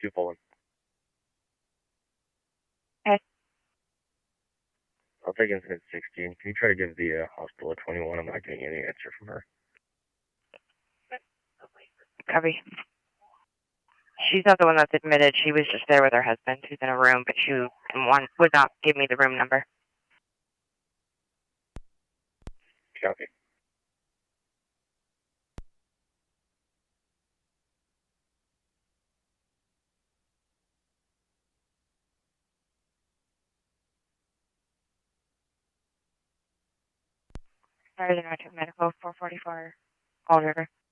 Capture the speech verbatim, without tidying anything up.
two Poland. Okay. I'll take incident sixteen. Can you try to give the uh, hospital a twenty-one? I'm not getting any answer from her. Copy. She's not the one that's admitted. She was just there with her husband, who's in a room, but she and one would not give me the room number. Copy. Sorry, the North Medical four forty-four, Fall River.